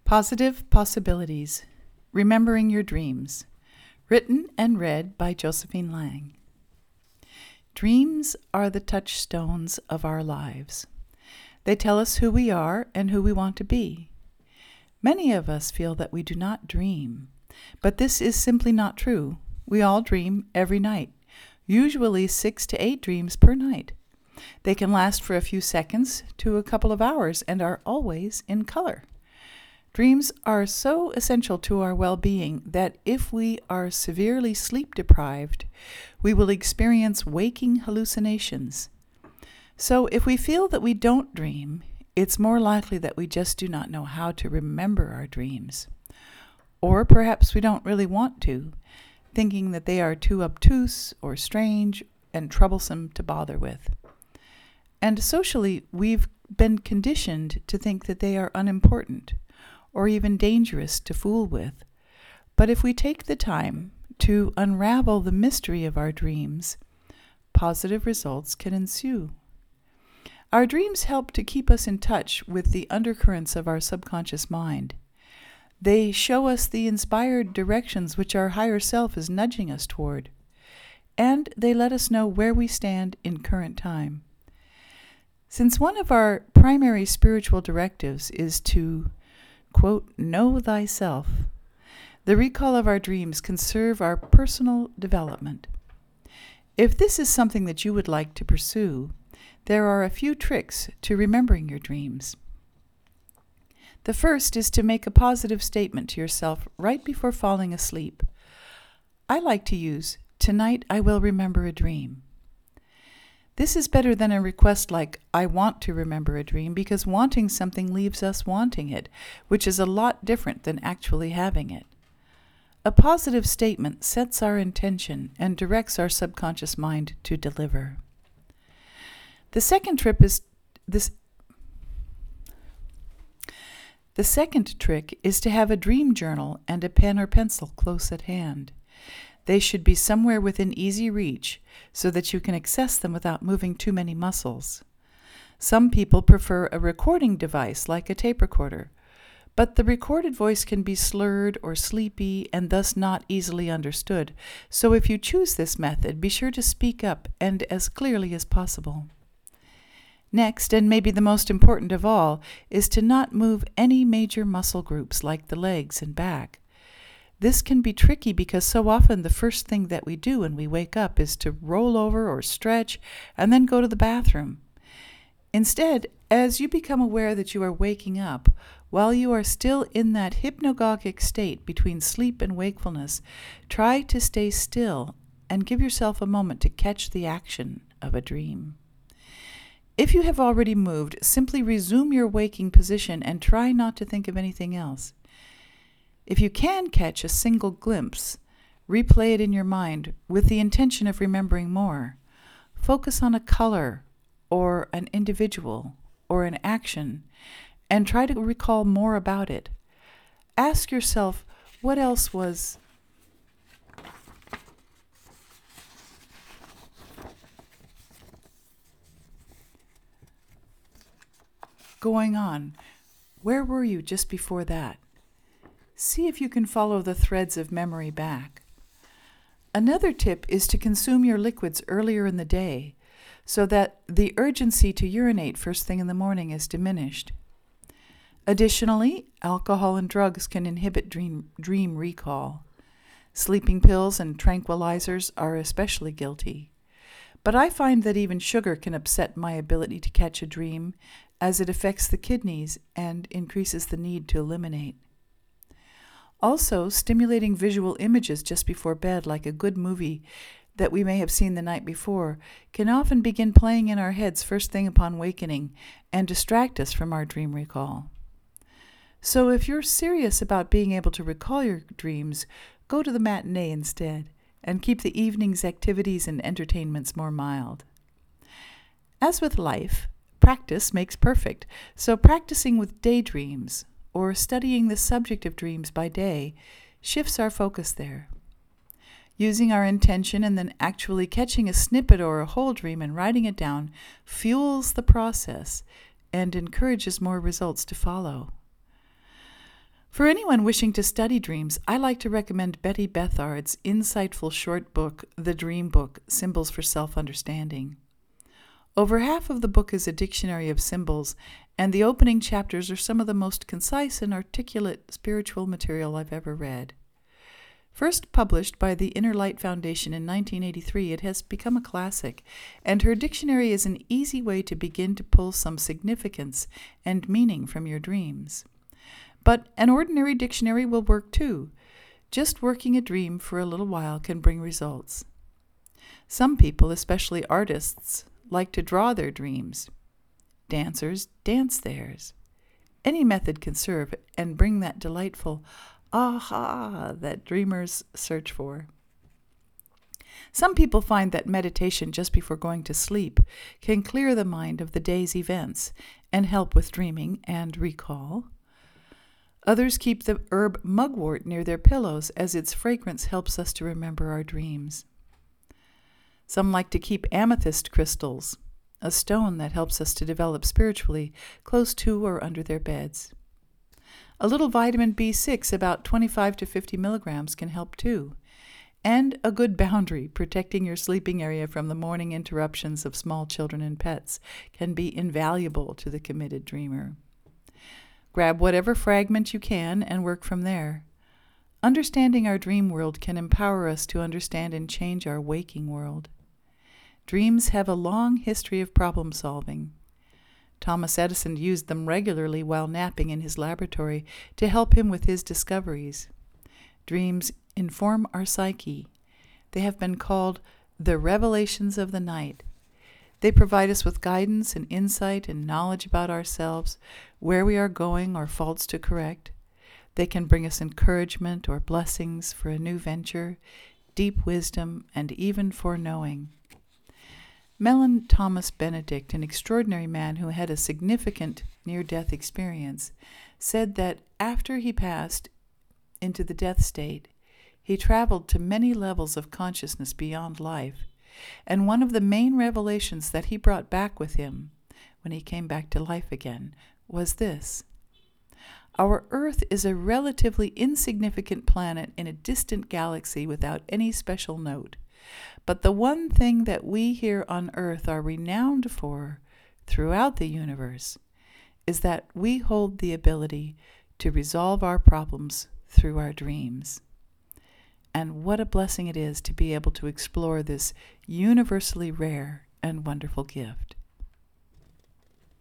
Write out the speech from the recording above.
Positive Possibilities, Remembering Your Dreams, written and read by Josephine Lang. Dreams are the touchstones of our lives. They tell us who we are and who we want to be. Many of us feel that we do not dream, but this is simply not true. We all dream every night, usually 6 to 8 dreams per night. They can last for a few seconds to a couple of hours and are always in color. Dreams are so essential to our well-being that if we are severely sleep-deprived, we will experience waking hallucinations. So if we feel that we don't dream, it's more likely that we just do not know how to remember our dreams. Or perhaps we don't really want to, thinking that they are too obtuse or strange and troublesome to bother with. And socially, we've been conditioned to think that they are unimportant, or even dangerous to fool with. But if we take the time to unravel the mystery of our dreams, positive results can ensue. Our dreams help to keep us in touch with the undercurrents of our subconscious mind. They show us the inspired directions which our higher self is nudging us toward, and they let us know where we stand in current time. Since one of our primary spiritual directives is to quote, know thyself, the recall of our dreams can serve our personal development. If this is something that you would like to pursue, there are a few tricks to remembering your dreams. The first is to make a positive statement to yourself right before falling asleep. I like to use, "Tonight I will remember a dream." This is better than a request like, "I want to remember a dream," because wanting something leaves us wanting it, which is a lot different than actually having it. A positive statement sets our intention and directs our subconscious mind to deliver. The second trick is to have a dream journal and a pen or pencil close at hand. They should be somewhere within easy reach so that you can access them without moving too many muscles. Some people prefer a recording device like a tape recorder, but the recorded voice can be slurred or sleepy and thus not easily understood. So if you choose this method, be sure to speak up and as clearly as possible. Next, and maybe the most important of all, is to not move any major muscle groups like the legs and back. This can be tricky because so often the first thing that we do when we wake up is to roll over or stretch and then go to the bathroom. Instead, as you become aware that you are waking up, while you are still in that hypnagogic state between sleep and wakefulness, try to stay still and give yourself a moment to catch the action of a dream. If you have already moved, simply resume your waking position and try not to think of anything else. If you can catch a single glimpse, replay it in your mind with the intention of remembering more. Focus on a color or an individual or an action and try to recall more about it. Ask yourself, what else was going on? Where were you just before that? See if you can follow the threads of memory back. Another tip is to consume your liquids earlier in the day so that the urgency to urinate first thing in the morning is diminished. Additionally, alcohol and drugs can inhibit dream recall. Sleeping pills and tranquilizers are especially guilty. But I find that even sugar can upset my ability to catch a dream, as it affects the kidneys and increases the need to eliminate. Also, stimulating visual images just before bed, like a good movie that we may have seen the night before, can often begin playing in our heads first thing upon awakening and distract us from our dream recall. So if you're serious about being able to recall your dreams, go to the matinee instead and keep the evening's activities and entertainments more mild. As with life, practice makes perfect, so practicing with daydreams or studying the subject of dreams by day shifts our focus there. Using our intention and then actually catching a snippet or a whole dream and writing it down fuels the process and encourages more results to follow. For anyone wishing to study dreams, I like to recommend Betty Bethard's insightful short book, The Dream Book: Symbols for Self-Understanding. Over half of the book is a dictionary of symbols, and the opening chapters are some of the most concise and articulate spiritual material I've ever read. First published by the Inner Light Foundation in 1983, it has become a classic, and her dictionary is an easy way to begin to pull some significance and meaning from your dreams. But an ordinary dictionary will work too. Just working a dream for a little while can bring results. Some people, especially artists, like to draw their dreams. Dancers dance theirs. Any method can serve and bring that delightful aha that dreamers search for. Some people find that meditation just before going to sleep can clear the mind of the day's events and help with dreaming and recall. Others keep the herb mugwort near their pillows, as its fragrance helps us to remember our dreams. Some like to keep amethyst crystals, a stone that helps us to develop spiritually, close to or under their beds. A little vitamin B6, about 25 to 50 milligrams, can help too. And a good boundary, protecting your sleeping area from the morning interruptions of small children and pets, can be invaluable to the committed dreamer. Grab whatever fragment you can and work from there. Understanding our dream world can empower us to understand and change our waking world. Dreams have a long history of problem solving. Thomas Edison used them regularly while napping in his laboratory to help him with his discoveries. Dreams inform our psyche. They have been called the revelations of the night. They provide us with guidance and insight and knowledge about ourselves, where we are going or faults to correct. They can bring us encouragement or blessings for a new venture, deep wisdom, and even foreknowing. Mellon Thomas Benedict, an extraordinary man who had a significant near-death experience, said that after he passed into the death state, he traveled to many levels of consciousness beyond life, and one of the main revelations that he brought back with him when he came back to life again was this: our Earth is a relatively insignificant planet in a distant galaxy without any special note. But the one thing that we here on Earth are renowned for throughout the universe is that we hold the ability to resolve our problems through our dreams. And what a blessing it is to be able to explore this universally rare and wonderful gift.